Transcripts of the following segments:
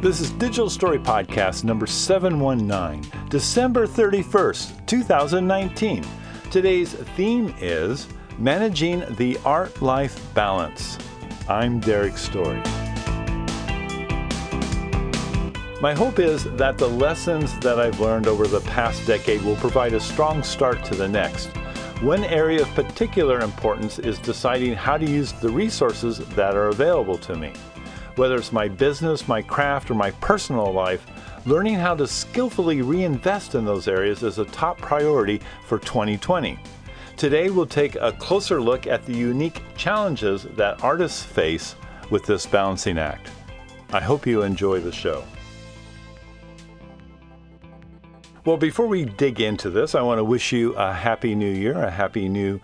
This is Digital Story Podcast number 719, December 31st, 2019. Today's theme is Managing the Art-Life Balance. I'm Derek Story. My hope is that the lessons that I've learned over the past decade will provide a strong start to the next. One area of particular importance is deciding how to use the resources that are available to me. Whether it's my business, my craft, or my personal life, learning how to skillfully reinvest in those areas is a top priority for 2020. Today, we'll take a closer look at the unique challenges that artists face with this balancing act. I hope you enjoy the show. Well, before we dig into this, I want to wish you a happy new year, a happy new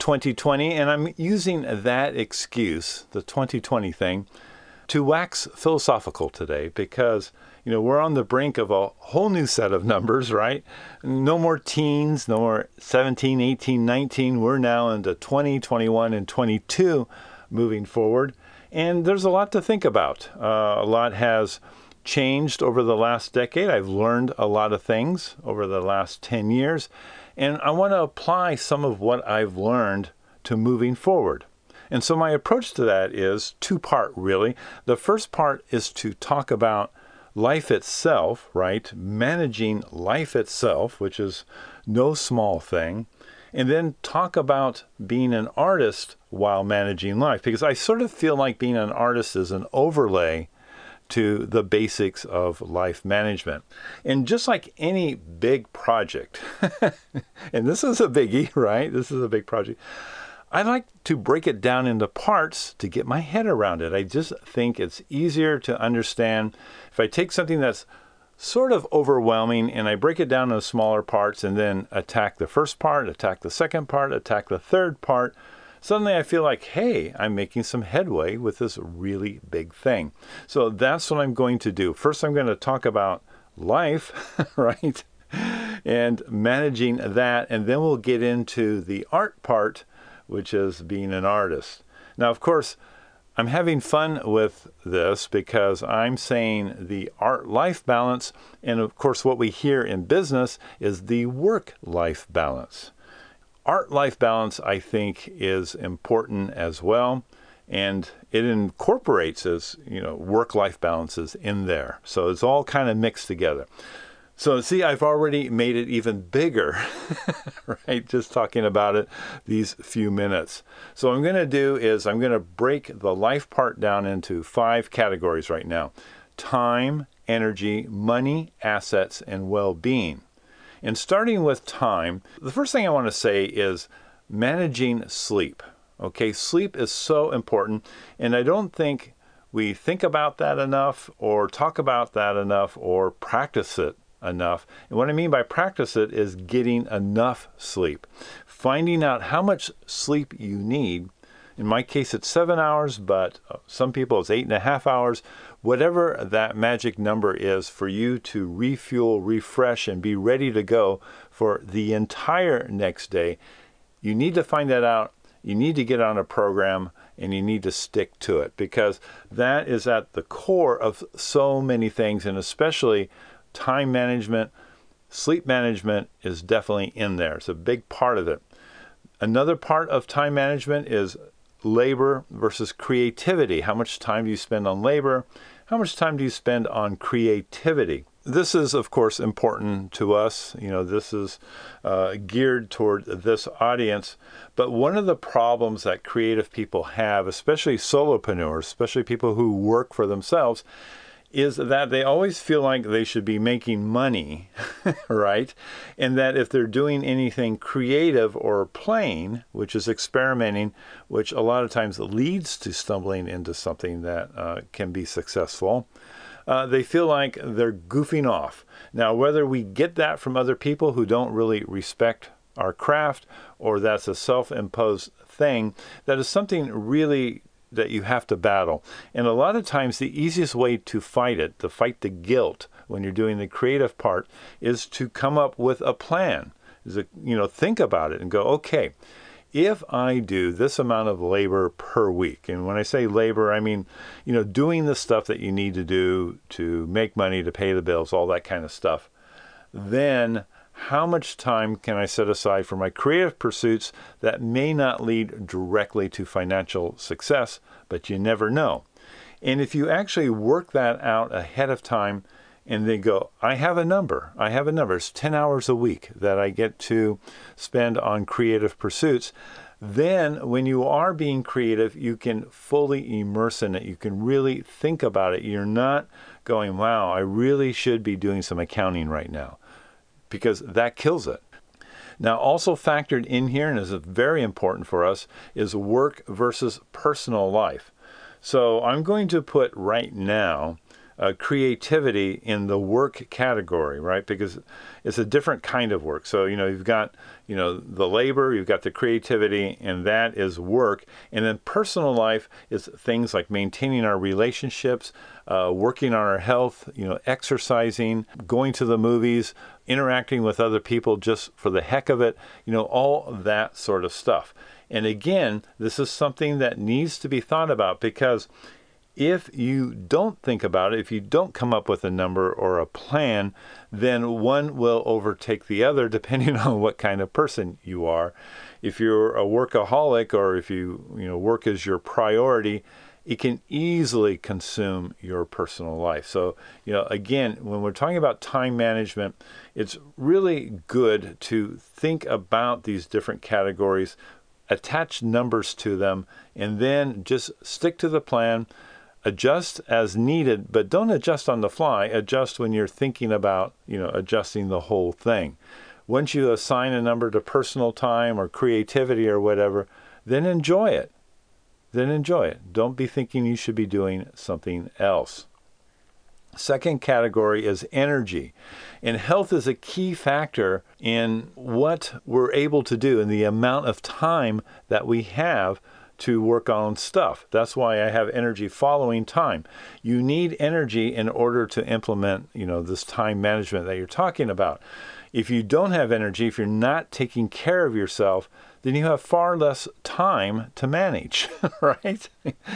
2020. And I'm using that excuse, the 2020 thing, to wax philosophical today because, we're on the brink of a whole new set of numbers, right? No more teens, no more 17, 18, 19. We're now into 20, 21, and 22 moving forward. And there's a lot to think about. A lot has changed over the last decade. I've learned a lot of things over the last 10 years, and I want to apply some of what I've learned to moving forward. And so my approach to that is two-part, really. The first part is to talk about life itself, right? Managing life itself, which is no small thing. And then talk about being an artist while managing life, because I sort of feel like being an artist is an overlay to the basics of life management. And just like any big project, and this is a biggie, right? This is a big project. I like to break it down into parts to get my head around it. I just think it's easier to understand if I take something that's sort of overwhelming and I break it down into smaller parts and then attack the first part, attack the second part, attack the third part. Suddenly I feel like, hey, I'm making some headway with this really big thing. So that's what I'm going to do. First, I'm going to talk about life, right? And managing that. And then we'll get into the art part, which is being an artist. Now, of course, I'm having fun with this because I'm saying the art-life balance. And of course, what we hear in business is the work-life balance. Art-life balance, I think, is important as well, and it incorporates work-life balances in there. So it's all kind of mixed together. So see, I've already made it even bigger, right? Just talking about it these few minutes. So what I'm going to do is I'm going to break the life part down into 5 categories right now: time, energy, money, assets, and well-being. And starting with time, the first thing I want to say is managing sleep. Okay, sleep is so important, and I don't think we think about that enough or talk about that enough or practice it enough. And what I mean by practice it is getting enough sleep. Finding out how much sleep you need. In my case, it's 7 hours, but some people it's 8.5 hours. Whatever that magic number is for you to refuel, refresh, and be ready to go for the entire next day, you need to find that out. You need to get on a program, and you need to stick to it, because that is at the core of so many things, and especially time management. Sleep management is definitely in there. It's a big part of it. Another part of time management is labor versus creativity. How much time do you spend on labor? How much time do you spend on creativity? This is, of course, important to us. This is geared toward this audience. But one of the problems that creative people have, especially solopreneurs, especially people who work for themselves, is that they always feel like they should be making money, right? And that if they're doing anything creative or playing, which is experimenting, which a lot of times leads to stumbling into something that can be successful, they feel like they're goofing off. Now, whether we get that from other people who don't really respect our craft, or that's a self-imposed thing, that is something really that you have to battle. And a lot of times the easiest way to fight it, to fight the guilt when you're doing the creative part, is to come up with a plan. Think about it and go, okay, if I do this amount of labor per week, and when I say labor, I mean, doing the stuff that you need to do to make money, to pay the bills, all that kind of stuff, then how much time can I set aside for my creative pursuits that may not lead directly to financial success, but you never know. And if you actually work that out ahead of time and then go, I have a number. It's 10 hours a week that I get to spend on creative pursuits. Then when you are being creative, you can fully immerse in it. You can really think about it. You're not going, wow, I really should be doing some accounting right now, because that kills it. Now, also factored in here, and is very important for us, is work versus personal life. So I'm going to put right now creativity in the work category, right? Because it's a different kind of work. So, you've got, the labor, you've got the creativity, and that is work. And then personal life is things like maintaining our relationships, working on our health, exercising, going to the movies, interacting with other people just for the heck of it, all that sort of stuff. And again, this is something that needs to be thought about, because if you don't think about it, if you don't come up with a number or a plan, then one will overtake the other depending on what kind of person you are. If you're a workaholic, or if you work as your priority, it can easily consume your personal life. So, again, when we're talking about time management, it's really good to think about these different categories, attach numbers to them, and then just stick to the plan. Adjust as needed, but don't adjust on the fly. Adjust when you're thinking about, adjusting the whole thing. Once you assign a number to personal time or creativity or whatever, then enjoy it. Don't be thinking you should be doing something else. Second category is energy. And health is a key factor in what we're able to do and the amount of time that we have to work on stuff. That's why I have energy following time. You need energy in order to implement, this time management that you're talking about. If you don't have energy, if you're not taking care of yourself, then you have far less time to manage, right?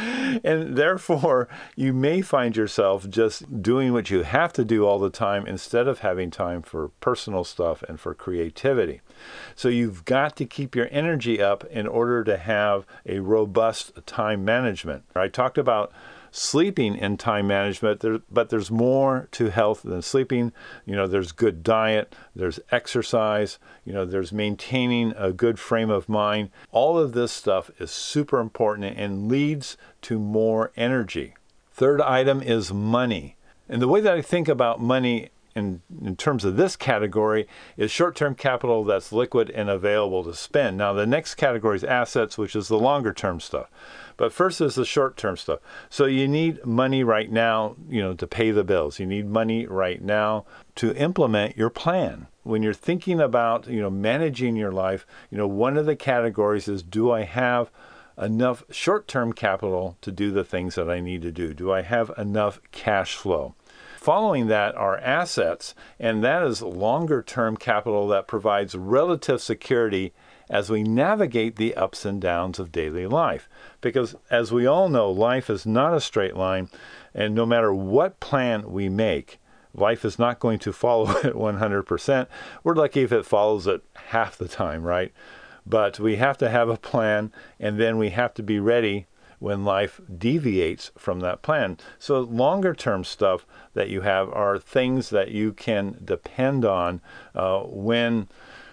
And therefore, you may find yourself just doing what you have to do all the time instead of having time for personal stuff and for creativity. So you've got to keep your energy up in order to have a robust time management. I talked about sleeping in time management, but there's more to health than sleeping. There's good diet, there's exercise, there's maintaining a good frame of mind. All of this stuff is super important and leads to more energy. Third item is money. And the way that I think about money in terms of this category is short-term capital that's liquid and available to spend. Now, the next category is assets, which is the longer-term stuff. But first is the short-term stuff. So you need money right now, to pay the bills. You need money right now to implement your plan. When you're thinking about, managing your life, one of the categories is, do I have enough short-term capital to do the things that I need to do? Do I have enough cash flow? Following that are assets, and that is longer-term capital that provides relative security as we navigate the ups and downs of daily life. Because as we all know, life is not a straight line, and no matter what plan we make, life is not going to follow it 100%. We're lucky if it follows it half the time, right? But we have to have a plan, and then we have to be ready when life deviates from that plan. So longer term stuff that you have are things that you can depend on when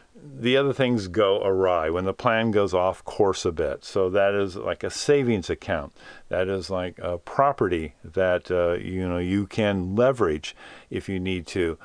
the other things go awry, when the plan goes off course a bit. So that is like a savings account. That is like a property that you can leverage if you need to.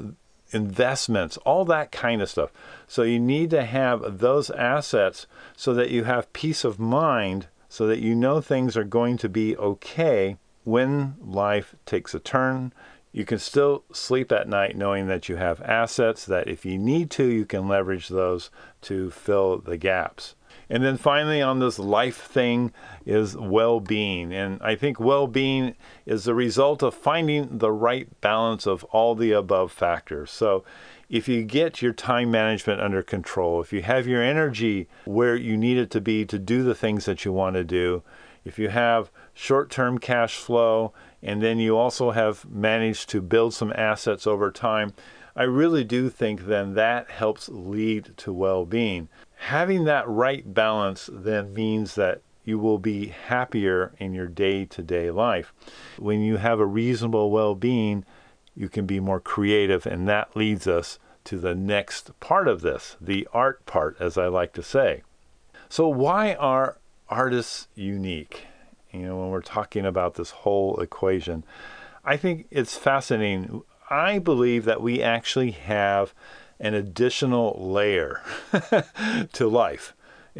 Investments, all that kind of stuff. So you need to have those assets so that you have peace of mind, so that things are going to be okay when life takes a turn. You can still sleep at night knowing that you have assets that if you need to, you can leverage those to fill the gaps. And then finally on this life thing is well-being. And I think well-being is the result of finding the right balance of all the above factors. So if you get your time management under control, if you have your energy where you need it to be to do the things that you want to do, if you have short-term cash flow, and then you also have managed to build some assets over time, I really do think then that helps lead to well-being. Having that right balance then means that you will be happier in your day-to-day life. When you have a reasonable well-being, you can be more creative, and that leads us to the next part of this, the art part, as I like to say. So why are artists unique? When we're talking about this whole equation, I think it's fascinating. I believe that we actually have an additional layer to life,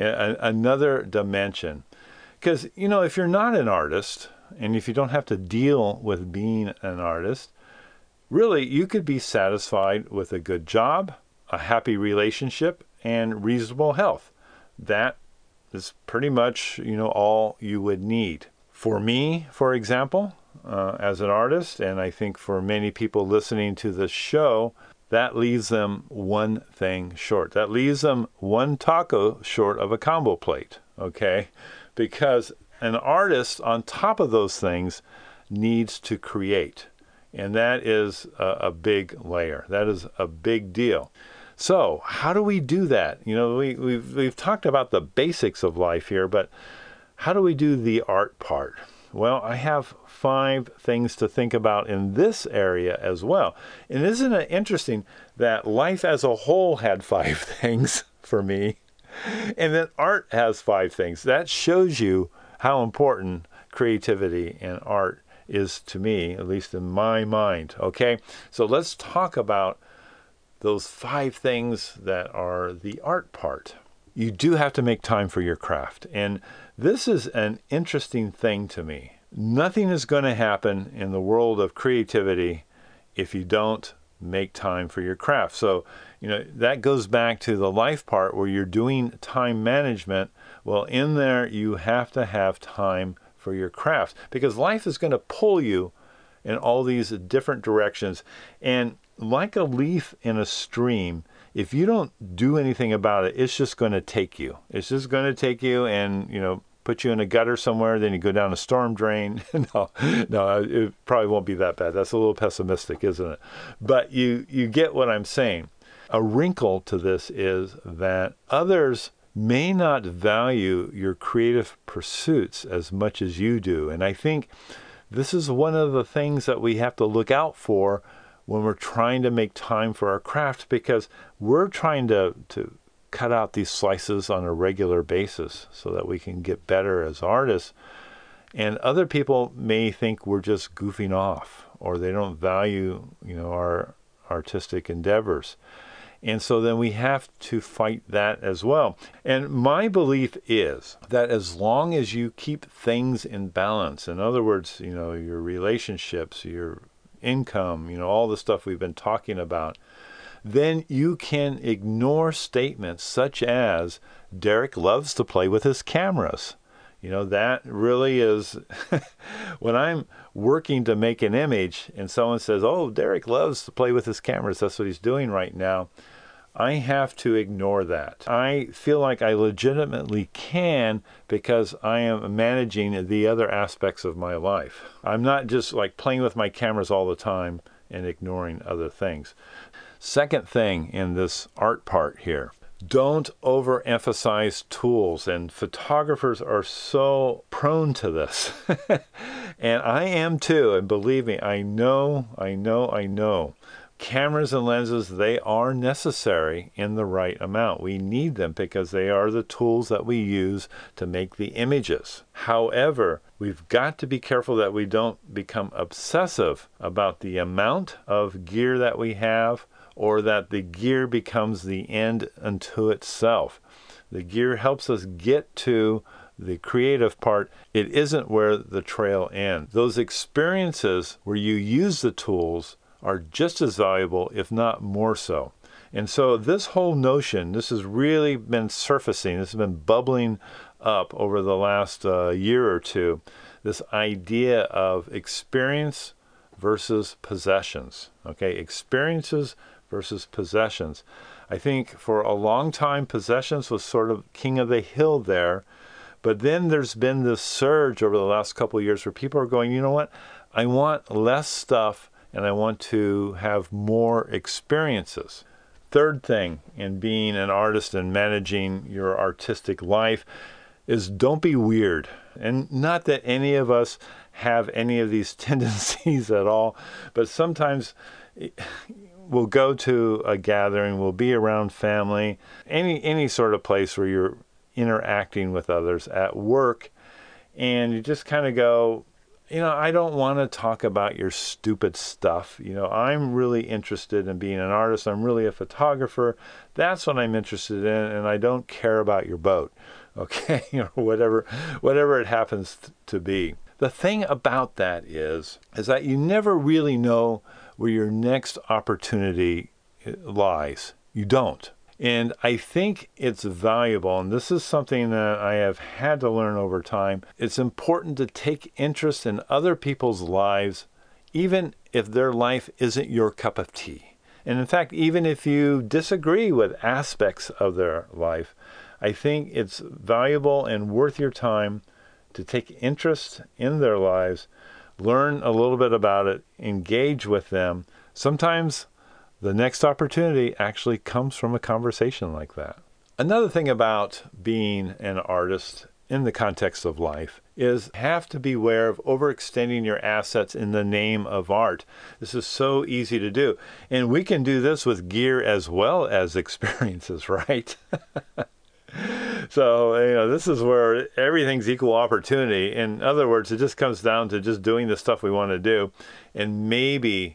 another dimension. Because, if you're not an artist, and if you don't have to deal with being an artist, really, you could be satisfied with a good job, a happy relationship, and reasonable health. That is pretty much, all you would need. For me, for example, as an artist, and I think for many people listening to this show, that leaves them one thing short. That leaves them one taco short of a combo plate, okay? Because an artist, on top of those things, needs to create. And that is a big layer. That is a big deal. So how do we do that? We've talked about the basics of life here, but how do we do the art part? Well, I have 5 things to think about in this area as well. And isn't it interesting that life as a whole had 5 things for me, and then art has 5 things? That shows you how important creativity and art is to me, at least in my mind, okay? So let's talk about those 5 things that are the art part. You do have to make time for your craft, and this is an interesting thing to me. Nothing is going to happen in the world of creativity if you don't make time for your craft. So, that goes back to the life part where you're doing time management. Well, in there, you have to have time for your craft, because life is going to pull you in all these different directions. And like a leaf in a stream, if you don't do anything about it, it's just going to take you. It's just going to take you and, put you in a gutter somewhere, then you go down a storm drain. No, it probably won't be that bad. That's a little pessimistic, isn't it? But you get what I'm saying. A wrinkle to this is that others may not value your creative pursuits as much as you do. And I think this is one of the things that we have to look out for when we're trying to make time for our craft, because we're trying to cut out these slices on a regular basis so that we can get better as artists. And other people may think we're just goofing off, or they don't value, our artistic endeavors. And so then we have to fight that as well. And my belief is that as long as you keep things in balance, in other words, your relationships, your income, all the stuff we've been talking about, then you can ignore statements such as, Derek loves to play with his cameras. That really is, when I'm working to make an image and someone says, oh, Derek loves to play with his cameras, that's what he's doing right now, I have to ignore that. I feel like I legitimately can, because I am managing the other aspects of my life. I'm not just like playing with my cameras all the time and ignoring other things. Second thing in this art part here, don't overemphasize tools, and photographers are so prone to this. And I am too, and believe me, I know. Cameras and lenses, they are necessary in the right amount. We need them because they are the tools that we use to make the images. However, we've got to be careful that we don't become obsessive about the amount of gear that we have, or that the gear becomes the end unto itself. The gear helps us get to the creative part. It isn't where the trail ends. Those experiences where you use the tools are just as valuable, if not more so. And so this whole notion, this has really been surfacing, this has been bubbling up over the last year or two, this idea of experience versus possessions. Okay, experiences versus possessions. I think for a long time, possessions was sort of king of the hill there. But then there's been this surge over the last couple of years where people are going, you know what? I want less stuff and I want to have more experiences. Third thing in being an artist and managing your artistic life is don't be weird. And not that any of us have any of these tendencies at all, but sometimes we'll go to a gathering, we'll be around family, any sort of place where you're interacting with others at work, and you just kind of go, I don't want to talk about your stupid stuff. I'm really interested in being an artist. I'm really a photographer. That's what I'm interested in, and I don't care about your boat, okay, or whatever it happens to be. The thing about that is that you never really know where your next opportunity lies. You don't. And I think it's valuable, and this is something that I have had to learn over time. It's important to take interest in other people's lives, even if their life isn't your cup of tea. And in fact, even if you disagree with aspects of their life, I think it's valuable and worth your time to take interest in their lives, learn a little bit about it, engage with them. Sometimes the next opportunity actually comes from a conversation like that. Another thing about being an artist in the context of life is have to beware of overextending your assets in the name of art. This is so easy to do. And we can do this with gear as well as experiences, right? So, this is where everything's equal opportunity. In other words, it just comes down to just doing the stuff we want to do and maybe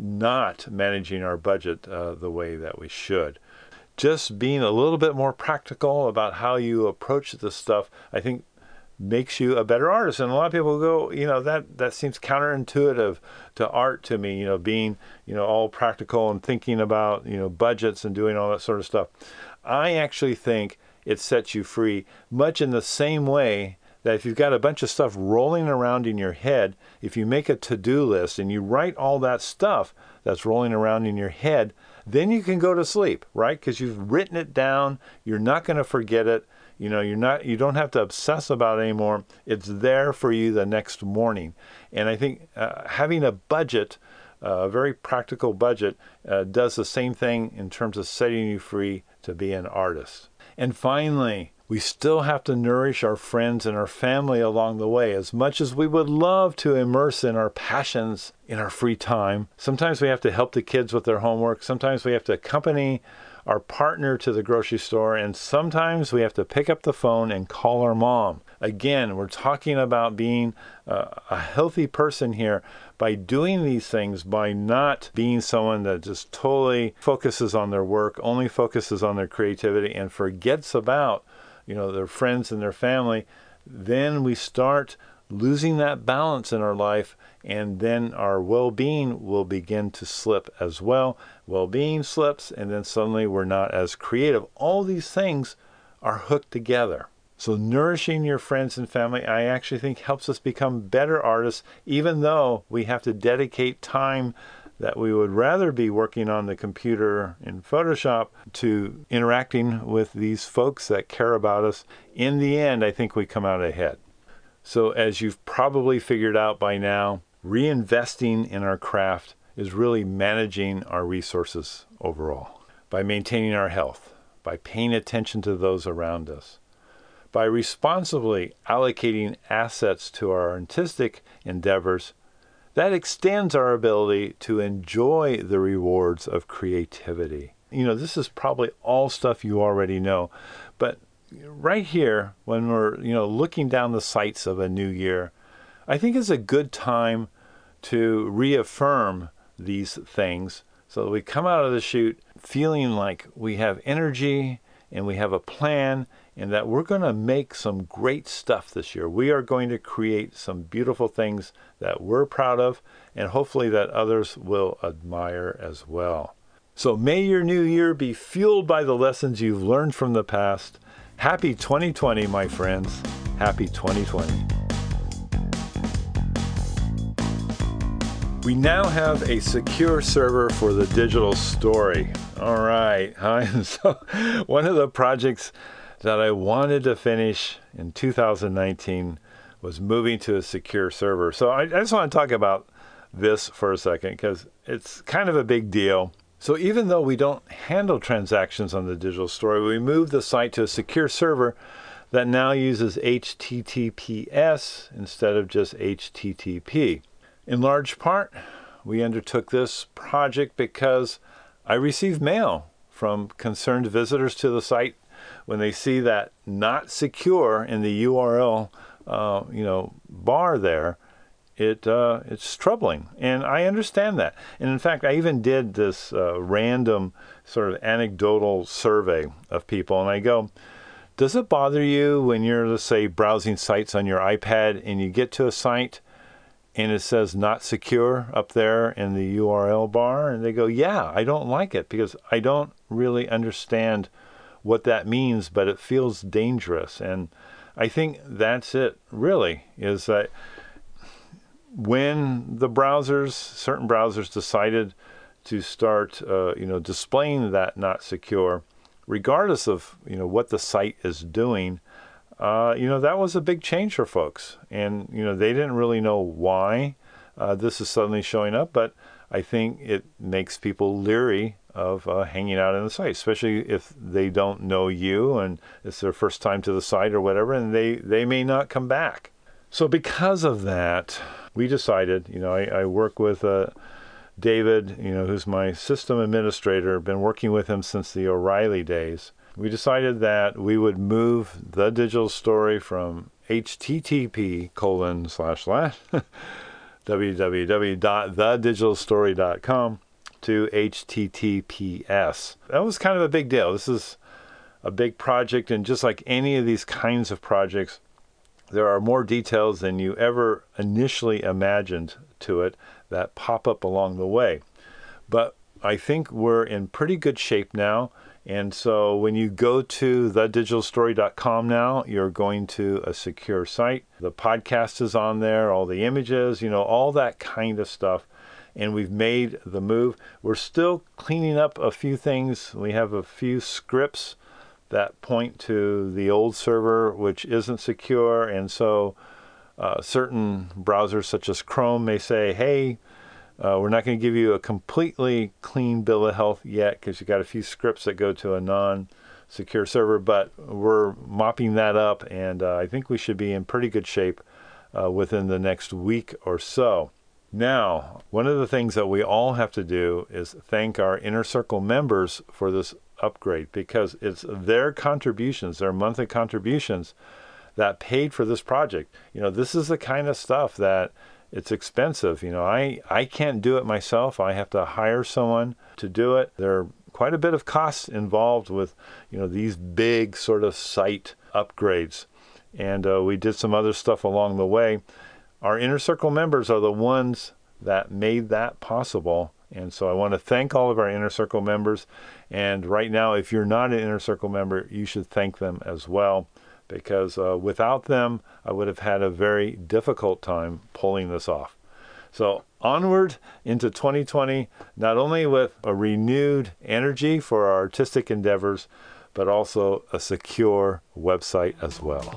not managing our budget the way that we should. Just being a little bit more practical about how you approach this stuff, I think, makes you a better artist. And a lot of people go, that seems counterintuitive to art to me, being, all practical and thinking about, budgets and doing all that sort of stuff. I actually think it sets you free, much in the same way that if you've got a bunch of stuff rolling around in your head, if you make a to-do list and you write all that stuff that's rolling around in your head, then you can go to sleep, right? Because you've written it down. You're not going to forget it. You don't have to obsess about it anymore. It's there for you the next morning. And I think having a budget, a very practical budget, does the same thing in terms of setting you free to be an artist. And finally, we still have to nourish our friends and our family along the way. As much as we would love to immerse in our passions in our free time, sometimes we have to help the kids with their homework. Sometimes we have to accompany our partner to the grocery store. And sometimes we have to pick up the phone and call our mom. Again, we're talking about being a healthy person here by doing these things, by not being someone that just totally focuses on their work, only focuses on their creativity, and forgets about their friends and their family. Then we start losing that balance in our life, and then our well-being will begin to slip as well. Well-being slips, and then suddenly we're not as creative. All these things are hooked together. So nourishing your friends and family, I actually think, helps us become better artists, even though we have to dedicate time that we would rather be working on the computer in Photoshop to interacting with these folks that care about us. In the end, I think we come out ahead. So as you've probably figured out by now, reinvesting in our craft is really managing our resources overall. By maintaining our health, by paying attention to those around us, by responsibly allocating assets to our artistic endeavors, that extends our ability to enjoy the rewards of creativity. This is probably all stuff you already know, but right here, when we're, looking down the sights of a new year, I think it's a good time to reaffirm these things so that we come out of the chute feeling like we have energy and we have a plan, and that we're going to make some great stuff this year. We are going to create some beautiful things that we're proud of, and hopefully that others will admire as well. So may your new year be fueled by the lessons you've learned from the past. Happy 2020, my friends. Happy 2020. We now have a secure server for the digital story. All right. So one of the projects that I wanted to finish in 2019 was moving to a secure server. So I just want to talk about this for a second because it's kind of a big deal. So even though we don't handle transactions on the digital story, we moved the site to a secure server that now uses HTTPS instead of just HTTP. In large part, we undertook this project because I received mail from concerned visitors to the site when they see that not secure in the URL bar there. It's troubling, and I understand that. And in fact, I even did this random sort of anecdotal survey of people, and I go, does it bother you when you're, let's say, browsing sites on your iPad and you get to a site and it says not secure up there in the URL bar? And they go, yeah, I don't like it because I don't really understand what that means, but it feels dangerous. And I think that's it, really, is that when the certain browsers decided to start, displaying that not secure, regardless of, what the site is doing, that was a big change for folks. And, they didn't really know why this is suddenly showing up, but I think it makes people leery of hanging out in the site, especially if they don't know you and it's their first time to the site or whatever, and they may not come back. So because of that, we decided, I work with David, who's my system administrator, been working with him since the O'Reilly days. We decided that we would move the digital story from http://www.thedigitalstory.com to HTTPS. That was kind of a big deal. This is a big project, and just like any of these kinds of projects, there are more details than you ever initially imagined to it that pop up along the way. But I think we're in pretty good shape now. And so when you go to thedigitalstory.com now, you're going to a secure site. The podcast is on there, all the images, all that kind of stuff. And we've made the move. We're still cleaning up a few things. We have a few scripts that point to the old server, which isn't secure. And so certain browsers such as Chrome may say, hey, we're not going to give you a completely clean bill of health yet because you got a few scripts that go to a non-secure server, but we're mopping that up, and I think we should be in pretty good shape within the next week or so. Now, one of the things that we all have to do is thank our Inner Circle members for this upgrade, because it's their contributions, their monthly contributions, that paid for this project. This is the kind of stuff that it's expensive. I can't do it myself. I have to hire someone to do it. There are quite a bit of costs involved with, these big sort of site upgrades. And we did some other stuff along the way. Our Inner Circle members are the ones that made that possible. And so I want to thank all of our Inner Circle members. And right now, if you're not an Inner Circle member, you should thank them as well, because without them, I would have had a very difficult time pulling this off. So onward into 2020, not only with a renewed energy for our artistic endeavors, but also a secure website as well.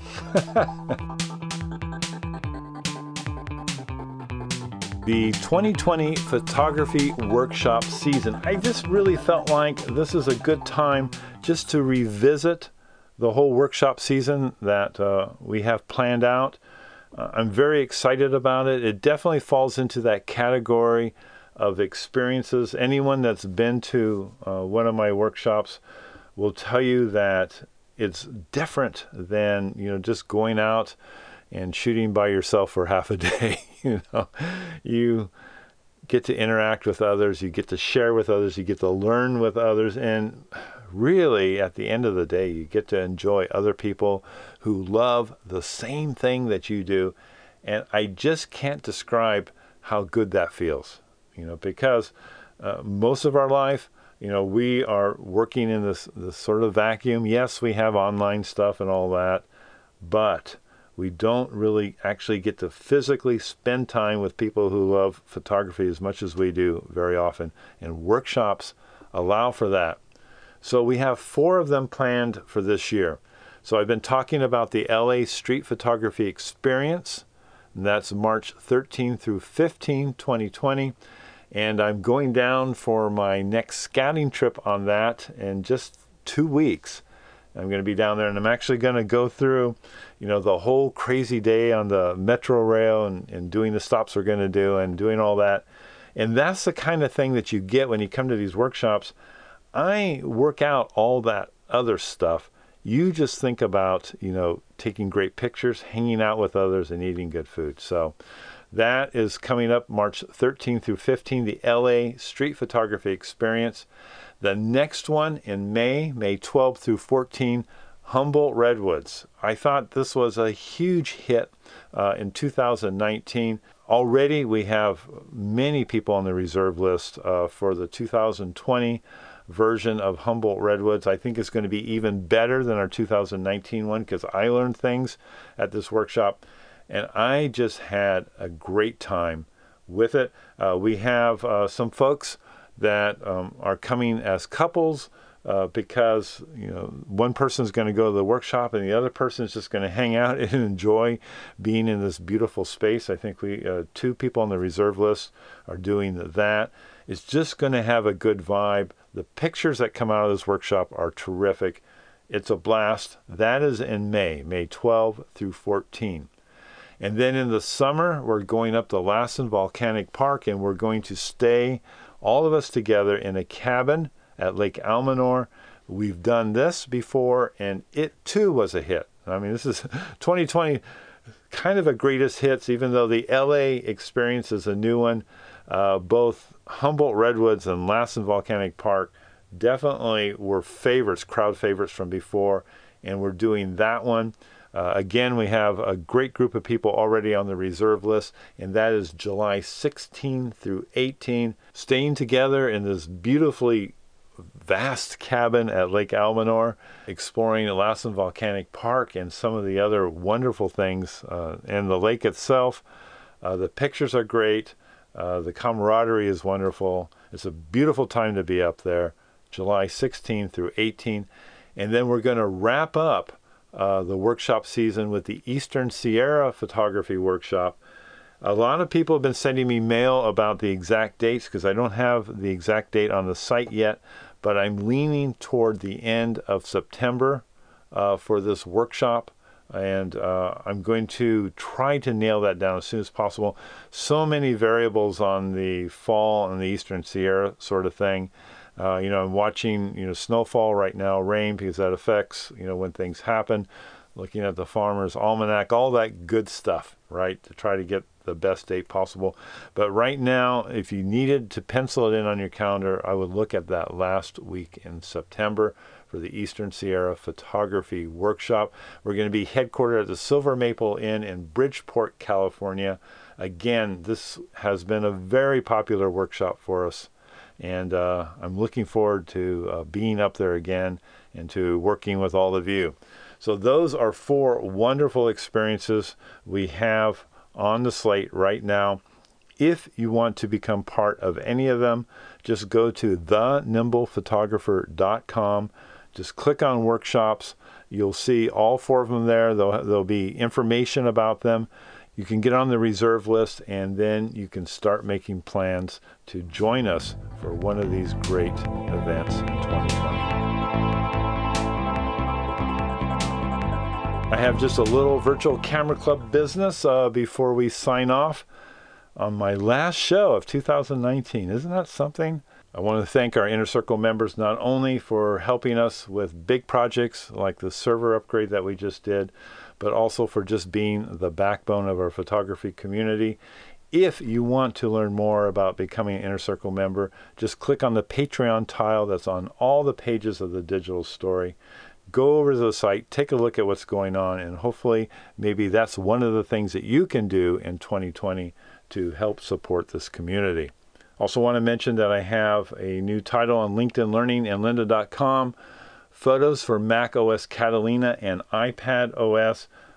The 2020 photography workshop season. I just really felt like this is a good time just to revisit the whole workshop season that we have planned out. I'm very excited about it. It definitely falls into that category of experiences. Anyone that's been to one of my workshops will tell you that it's different than just going out and shooting by yourself for half a day. You get to interact with others, you get to share with others, you get to learn with others, and really, at the end of the day, you get to enjoy other people who love the same thing that you do. And I just can't describe how good that feels, because most of our life, we are working in this sort of vacuum. Yes, we have online stuff and all that, but We don't really actually get to physically spend time with people who love photography as much as we do very often, and workshops allow for that. So we have 4 of them planned for this year. So I've been talking about the LA Street Photography Experience. And that's March 13 through 15, 2020. And I'm going down for my next scouting trip on that in just 2 weeks. I'm going to be down there, and I'm actually going to go through, the whole crazy day on the Metro Rail and doing the stops we're going to do and doing all that. And that's the kind of thing that you get when you come to these workshops. I work out all that other stuff. You just think about, taking great pictures, hanging out with others, and eating good food. So that is coming up March 13 through 15, the LA Street Photography Experience. The next one in May 12 through 14, Humboldt Redwoods. I thought this was a huge hit in 2019. Already we have many people on the reserve list for the 2020 version of Humboldt Redwoods. I think it's going to be even better than our 2019 one because I learned things at this workshop, and I just had a great time with it. We have some folks that are coming as couples because one person is going to go to the workshop and the other person is just going to hang out and enjoy being in this beautiful space. I think we 2 people on the reserve list are doing that. It's just going to have a good vibe. The pictures that come out of this workshop are terrific. It's a blast. That is in May 12 through 14. And then in the summer, we're going up to Lassen Volcanic Park, and we're going to stay, all of us together, in a cabin at Lake Almanor. We've done this before, and it too was a hit. I mean, this is 2020, kind of a greatest hits, even though the LA experience is a new one. Both Humboldt Redwoods and Lassen Volcanic Park definitely were favorites, crowd favorites from before, and we're doing that one. Again, we have a great group of people already on the reserve list, and that is July 16 through 18, staying together in this beautifully vast cabin at Lake Almanor, exploring Lassen Volcanic Park and some of the other wonderful things, and the lake itself. The pictures are great. The camaraderie is wonderful. It's a beautiful time to be up there, July 16 through 18. And then we're going to wrap up the workshop season with the Eastern Sierra Photography Workshop. A lot of people have been sending me mail about the exact dates because I don't have the exact date on the site yet, but I'm leaning toward the end of September for this workshop. And I'm going to try to nail that down as soon as possible. So many variables on the fall and the Eastern Sierra sort of thing. I'm watching, snowfall right now, rain, because that affects, when things happen. Looking at the Farmer's Almanac, all that good stuff, right, to try to get the best date possible. But right now, if you needed to pencil it in on your calendar, I would look at that last week in September for the Eastern Sierra Photography Workshop. We're going to be headquartered at the Silver Maple Inn in Bridgeport, California. Again, this has been a very popular workshop for us, and I'm looking forward to being up there again and to working with all of you. So those are 4 wonderful experiences we have on the slate right now. If you want to become part of any of them, just go to thenimblphotographer.com. Just click on workshops. You'll see all 4 of them there. There'll be information about them. You can get on the reserve list, and then you can start making plans to join us for one of these great events in 2020. I have just a little virtual camera club business before we sign off on my last show of 2019. Isn't that something? I want to thank our Inner Circle members not only for helping us with big projects like the server upgrade that we just did, but also for just being the backbone of our photography community. If you want to learn more about becoming an Inner Circle member, just click on the Patreon tile that's on all the pages of the digital story. Go over to the site, take a look at what's going on, and hopefully maybe that's one of the things that you can do in 2020 to help support this community. Also want to mention that I have a new title on LinkedIn Learning and lynda.com, photos for Mac OS Catalina and iPad OS.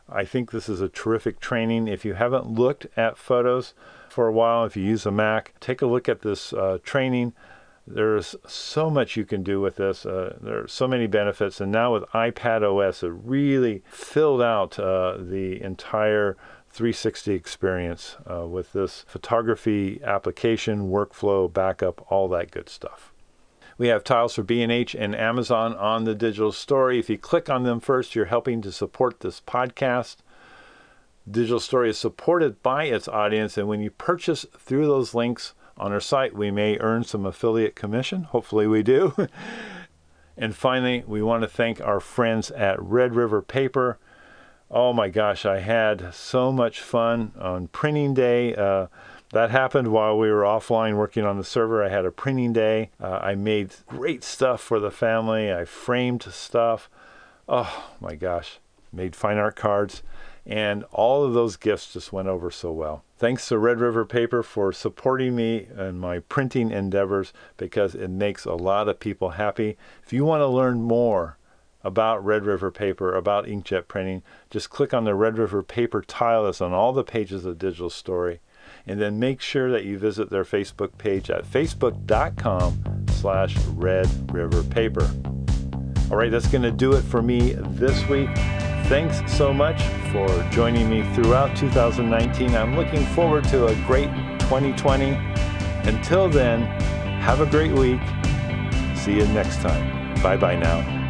I think this is a terrific training. If you haven't looked at photos for a while, if you use a Mac, take a look at this training. There's so much you can do with this. There are so many benefits. And now with iPad OS, it really filled out the entire 360 experience with this photography application, workflow, backup, all that good stuff. We have tiles for B&H and Amazon on the Digital Story. If you click on them first, you're helping to support this podcast. Digital Story is supported by its audience, and when you purchase through those links on our site, we may earn some affiliate commission. Hopefully we do. And finally, we want to thank our friends at Red River Paper. Oh my gosh, I had so much fun on printing day. That happened while we were offline working on the server. I had a printing day. I made great stuff for the family. I framed stuff. Oh my gosh, made fine art cards. And all of those gifts just went over so well. Thanks to Red River Paper for supporting me and my printing endeavors, because it makes a lot of people happy. If you want to learn more about Red River Paper, about inkjet printing, just click on the Red River Paper tile that's on all the pages of Digital Story. And then make sure that you visit their Facebook page at facebook.com/Red River Paper. All right, that's going to do it for me this week. Thanks so much for joining me throughout 2019. I'm looking forward to a great 2020. Until then, have a great week. See you next time. Bye-bye now.